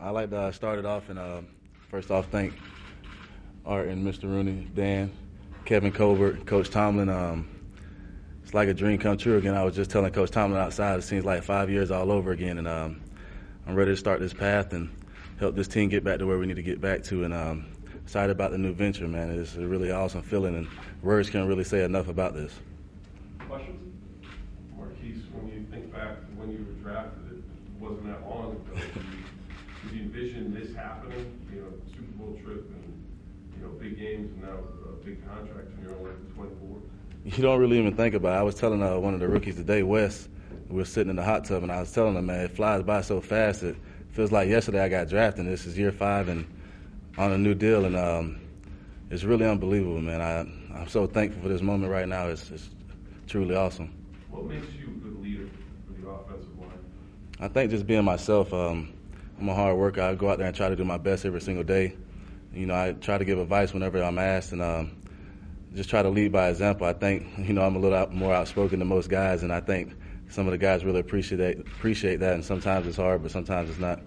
I'd like to start it off and first off thank Art and Mr. Rooney, Dan, Kevin Colbert, Coach Tomlin. It's like a dream come true again. I was just telling Coach Tomlin outside, it seems like 5 years all over again, and I'm ready to start this path and help this team get back to where we need to get back to. And excited about the new venture, man. It's a really awesome feeling, and words can't really say enough about this. Questions? Marquise, when you think back to when you were drafted, it wasn't that long ago. Did you envision this happening? Super Bowl trip and big games, and now a big contract, and you're only 24. You don't really even think about it. I was telling one of the rookies today, Wes, we were sitting in the hot tub, and I was telling him, man, it flies by so fast. It feels like yesterday I got drafted, and this is year 5 and on a new deal, and it's really unbelievable, man. I'm so thankful for this moment right now. It's truly awesome. What makes you a good leader for the offensive line? I think just being myself. I'm a hard worker. I go out there and try to do my best every single day. I try to give advice whenever I'm asked, and just try to lead by example. I think, I'm a little more outspoken than most guys, and I think some of the guys really appreciate that, and sometimes it's hard, but sometimes it's not.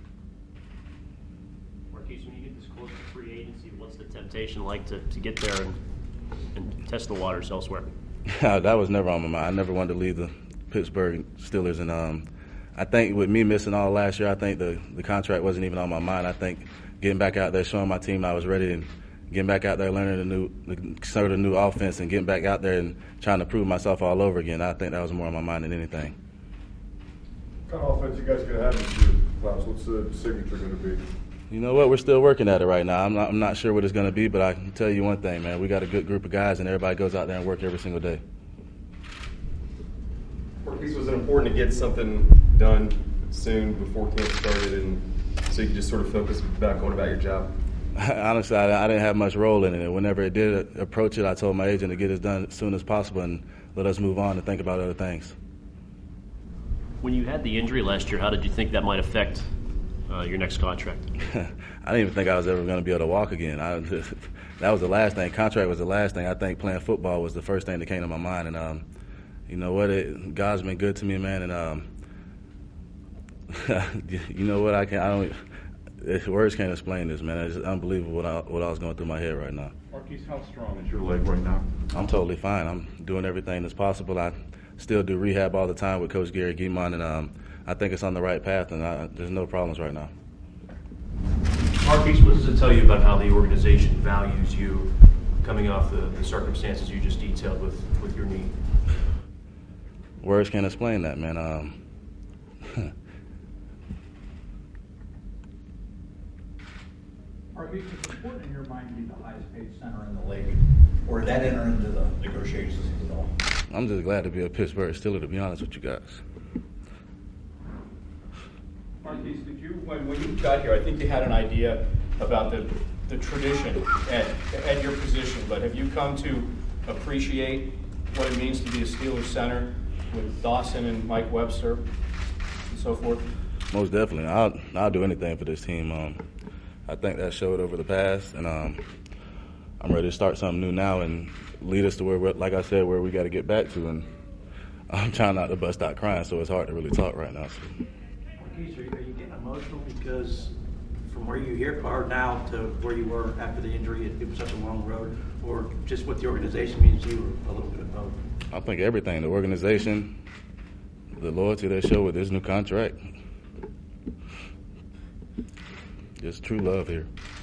Marquise, when you get this close to free agency, what's the temptation like to get there and test the waters elsewhere? That was never on my mind. I never wanted to leave the Pittsburgh Steelers, and I think with me missing all last year, I think the contract wasn't even on my mind. I think getting back out there, showing my team I was ready, and getting back out there, learning a new offense, and getting back out there and trying to prove myself all over again. I think that was more on my mind than anything. What kind of offense you guys going to have this year, Klaus? What's the signature going to be? You know what? We're still working at it right now. I'm not sure what it's going to be, but I can tell you one thing, man. We got a good group of guys, and everybody goes out there and work every single day. Marquise, was it important to get something done soon before camp started, and so you could just sort of focus back on about your job? Honestly, I didn't have much role in it. Whenever it did approach it, I told my agent to get it done as soon as possible and let us move on and think about other things. When you had the injury last year, how did you think that might affect your next contract? I didn't even think I was ever going to be able to walk again. That was the last thing. Contract was the last thing. I think playing football was the first thing that came to my mind. And you know what? God's been good to me, man. And you know what? Words can't explain this, man. It's unbelievable what I was going through my head right now. Marquise, how strong is your leg right now? I'm totally fine. I'm doing everything that's possible. I still do rehab all the time with Coach Gary Guimond, and I think it's on the right path, and there's no problems right now. Marquise, what does it tell you about how the organization values you coming off the circumstances you just detailed with your knee? Words can't explain that, man. Marquise, it's important in your mind to be the highest paid center in the league, or did that enter into the negotiations at all? I'm just glad to be a Pittsburgh Steeler, to be honest with you guys. Marquise, when you got here, I think you had an idea about the tradition at your position, but have you come to appreciate what it means to be a Steelers center with Dawson and Mike Webster and so forth? Most definitely. I'll do anything for this team. I think that showed over the past, and I'm ready to start something new now and lead us to where, like I said, where we got to get back to. And I'm trying not to bust out crying, so it's hard to really talk right now. So. Marquise, are you getting emotional because from where you are now to where you were after the injury, it was such a long road, or just what the organization means to you, or a little bit of both? I think everything, the organization, the loyalty they show with this new contract. Just true love here.